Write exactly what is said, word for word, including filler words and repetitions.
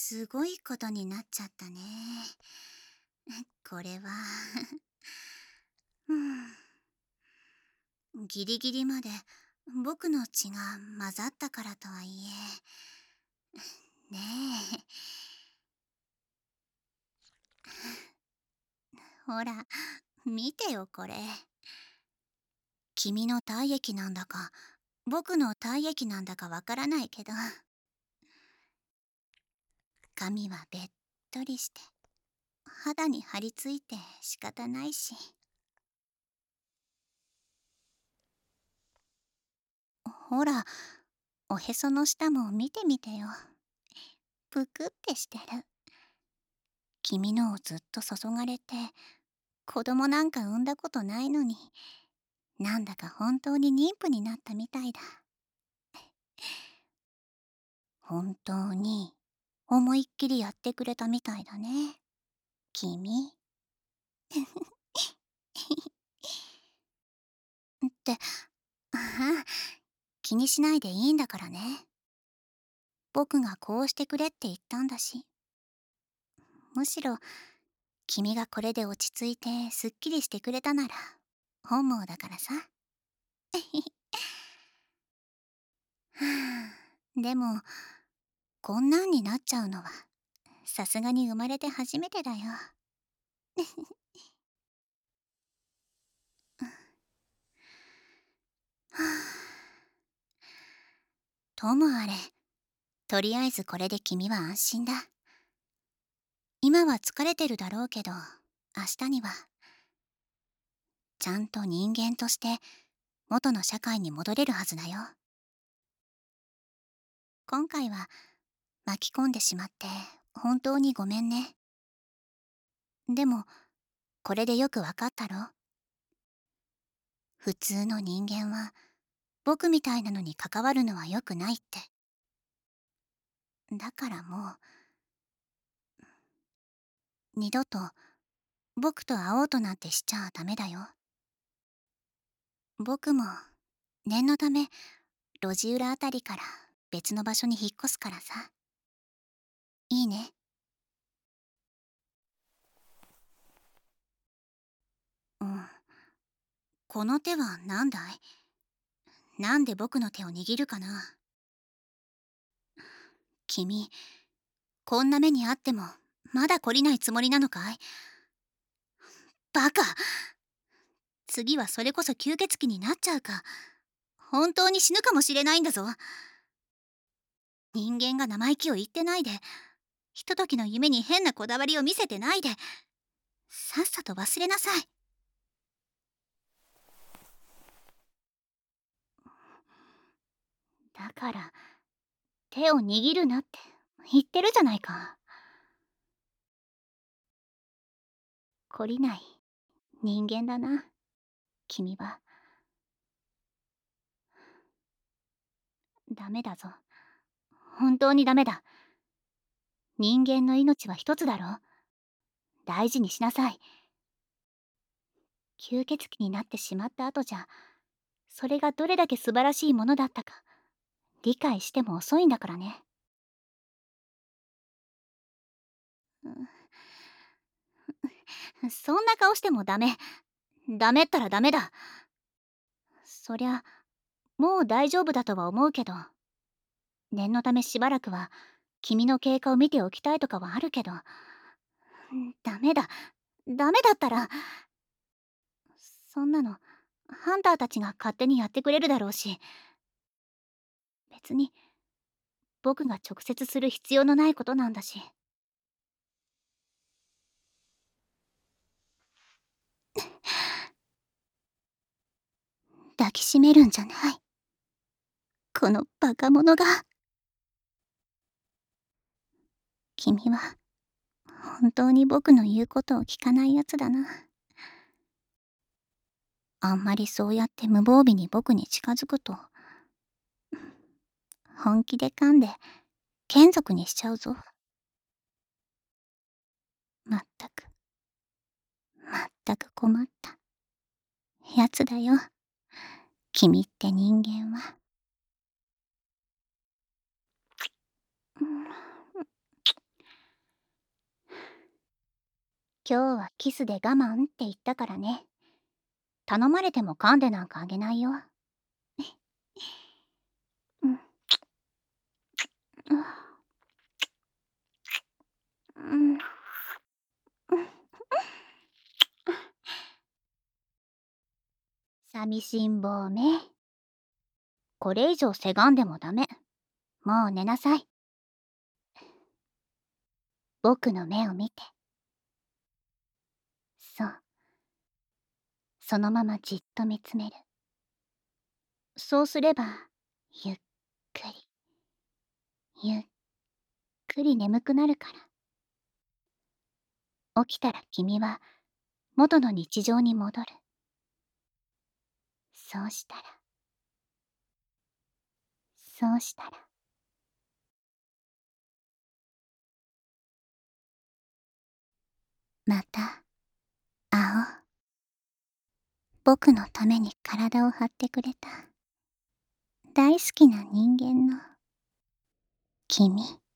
すごいことになっちゃったね。これはうん、ギリギリまで僕の血が混ざったからとはいえ、ねえ、ほら、見てよこれ。君の体液なんだか、僕の体液なんだかわからないけど、髪はべっとりして、肌に張り付いて仕方ないし。ほら、おへその下も見てみてよ。ぷくってしてる。君のをずっと注がれて、子供なんか産んだことないのに、なんだか本当に妊婦になったみたいだ。本当に思いっきりやってくれたみたいだね、君。って、ああ、気にしないでいいんだからね。僕がこうしてくれって言ったんだし。むしろ、君がこれで落ち着いてすっきりしてくれたなら、本望だからさ。はあ、でも、こんなんになっちゃうのは、さすがに生まれて初めてだよ。はあ、ともあれ、とりあえずこれで君は安心だ。今は疲れてるだろうけど、明日には、ちゃんと人間として元の社会に戻れるはずだよ。今回は巻き込んでしまって本当にごめんね。でも、これでよくわかったろ？普通の人間は僕みたいなのに関わるのは良くないって。だからもう、二度と僕と会おうとなんてしちゃダメだよ。僕も念のため路地裏あたりから別の場所に引っ越すからさ。いいね。うん。この手は何だい？なんで僕の手を握るかな？君、こんな目にあってもまだ懲りないつもりなのかい？バカ！次はそれこそ吸血鬼になっちゃうか、本当に死ぬかもしれないんだぞ。人間が生意気を言ってないで、ひとときの夢に変なこだわりを見せてないで、さっさと忘れなさい。だから手を握るなって言ってるじゃないか。懲りない人間だな、君は。ダメだぞ、本当にダメだ。人間の命は一つだろ。大事にしなさい。吸血鬼になってしまった後じゃ、それがどれだけ素晴らしいものだったか理解しても遅いんだからね。そんな顔してもダメ。ダメったらダメだ。そりゃもう大丈夫だとは思うけど、念のためしばらくは君の経過を見ておきたいとかはあるけど、ダメだ。ダメだったら、そんなのハンターたちが勝手にやってくれるだろうし、別に僕が直接する必要のないことなんだし。抱きしめるんじゃない、このバカ者が。君は本当に僕の言うことを聞かないやつだな。あんまりそうやって無防備に僕に近づくと、本気で噛んで眷属にしちゃうぞ。まったく、まったく困ったやつだよ、君って人間は。うん、 今日はキスで我慢って言ったからね。頼まれても噛んでなんかあげないよ。うん。うん。寂しん坊め。これ以上せがんでもダメ。もう寝なさい。僕の目を見て。そう。そのままじっと見つめる。そうすれば、ゆっくり、ゆっくり眠くなるから。起きたら君は元の日常に戻る。そうしたら、そうしたら。また、会おう。僕のために体を張ってくれた。大好きな人間の君。